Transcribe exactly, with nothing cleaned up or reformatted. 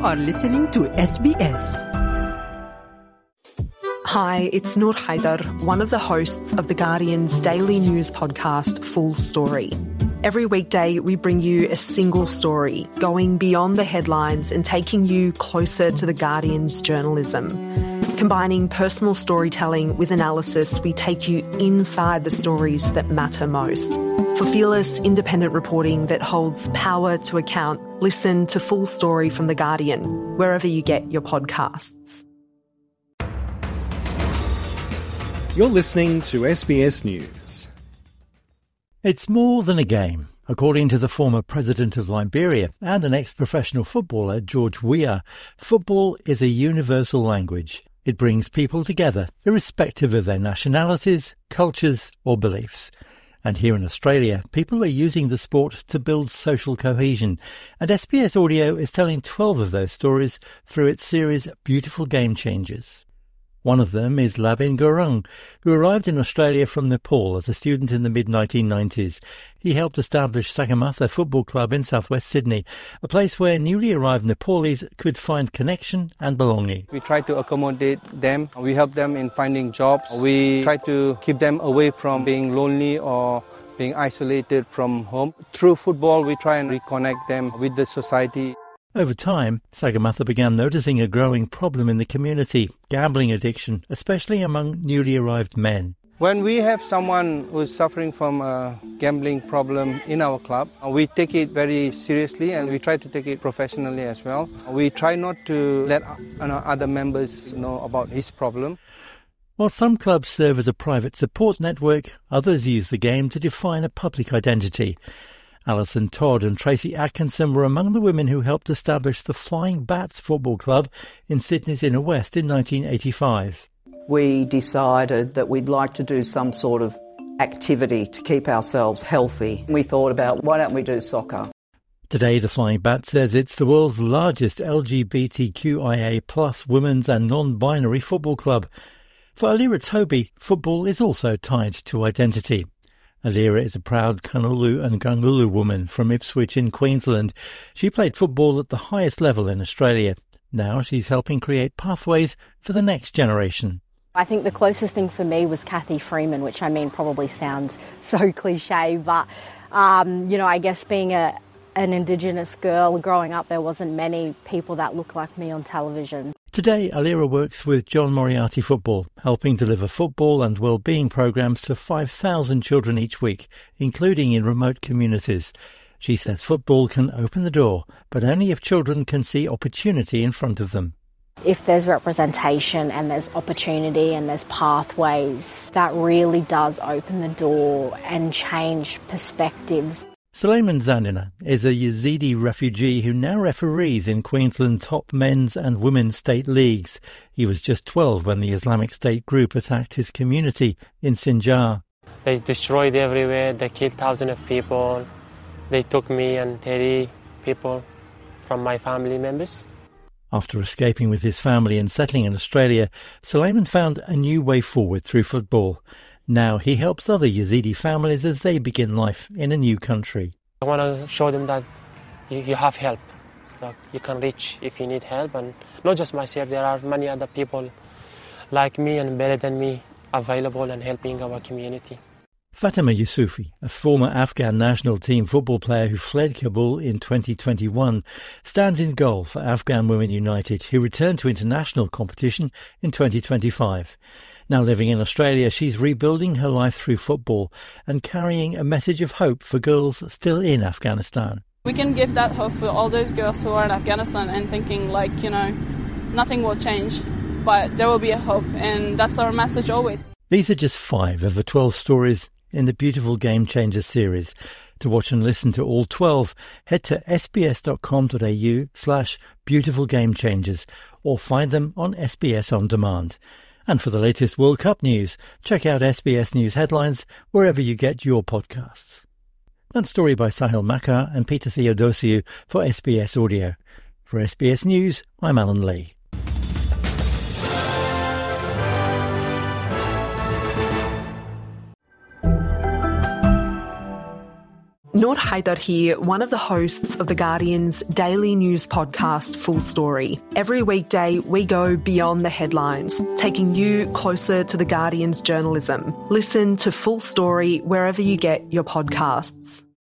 are listening to S B S. Hi, it's Noor Haider, one of the hosts of The Guardian's daily news podcast, Full Story. Every weekday, we bring you a single story, going beyond the headlines and taking you closer to The Guardian's journalism. Combining personal storytelling with analysis, we take you inside the stories that matter most. For fearless, independent reporting that holds power to account, listen to Full Story from The Guardian, wherever you get your podcasts. You're listening to S B S News. It's more than a game. According to the former president of Liberia and an ex-professional footballer, George Weah, football is a universal language. It brings people together, irrespective of their nationalities, cultures or beliefs. And here in Australia, people are using the sport to build social cohesion. And S B S Audio is telling twelve of those stories through its series Beautiful Game Changers. One of them is Labin Gurung, who arrived in Australia from Nepal as a student in the mid nineteen nineties. He helped establish Sagamatha Football Club in southwest Sydney, a place where newly arrived Nepalese could find connection and belonging. We try to accommodate them. We help them in finding jobs. We try to keep them away from being lonely or being isolated from home. Through football, we try and reconnect them with the society. Over time, Sagamatha began noticing a growing problem in the community, gambling addiction, especially among newly arrived men. When we have someone who is suffering from a gambling problem in our club, we take it very seriously and we try to take it professionally as well. We try not to let other members know about his problem. While some clubs serve as a private support network, others use the game to define a public identity. Alison Todd and Tracy Atkinson were among the women who helped establish the Flying Bats Football Club in Sydney's Inner West in nineteen eighty-five. We decided that we'd like to do some sort of activity to keep ourselves healthy. We thought about, why don't we do soccer? Today, the Flying Bat says it's the world's largest L G B T Q I A plus women's and non-binary football club. For Alira Toby, football is also tied to identity. Alira is a proud Kanulu and Gangulu woman from Ipswich in Queensland. She played football at the highest level in Australia. Now she's helping create pathways for the next generation. I think the closest thing for me was Kathy Freeman, which I mean probably sounds so cliche, but, um, you know, I guess being a an Indigenous girl, growing up, there wasn't many people that looked like me on television. Today, Alira works with John Moriarty Football, helping deliver football and well-being programs to five thousand children each week, including in remote communities. She says football can open the door, but only if children can see opportunity in front of them. If there's representation and there's opportunity and there's pathways, that really does open the door and change perspectives. Suleiman Zanina is a Yazidi refugee who now referees in Queensland's top men's and women's state leagues. He was just twelve when the Islamic State group attacked his community in Sinjar. They destroyed everywhere, they killed thousands of people. They took me and thirty people from my family members. After escaping with his family and settling in Australia, Suleiman found a new way forward through football. Now he helps other Yazidi families as they begin life in a new country. I want to show them that you, you have help. Like you can reach if you need help, and not just myself, there are many other people like me and better than me available and helping our community. Fatima Yusufi, a former Afghan national team football player who fled Kabul in twenty twenty-one, stands in goal for Afghan Women United, who returned to international competition in twenty twenty-five. Now living in Australia, she's rebuilding her life through football and carrying a message of hope for girls still in Afghanistan. We can give that hope for all those girls who are in Afghanistan and thinking like, you know, nothing will change, but there will be a hope, and that's our message always. These are just five of the twelve stories in the Beautiful Game Changers series. To watch and listen to all twelve, head to sbs.com.au slash beautiful game changers or find them on S B S On Demand. And for the latest World Cup news, check out S B S News headlines wherever you get your podcasts. That story by Sahil Makar and Peter Theodosiou for S B S Audio. For S B S News, I'm Alan Lee. Noor Haidar here, one of the hosts of The Guardian's daily news podcast, Full Story. Every weekday, we go beyond the headlines, taking you closer to The Guardian's journalism. Listen to Full Story wherever you get your podcasts.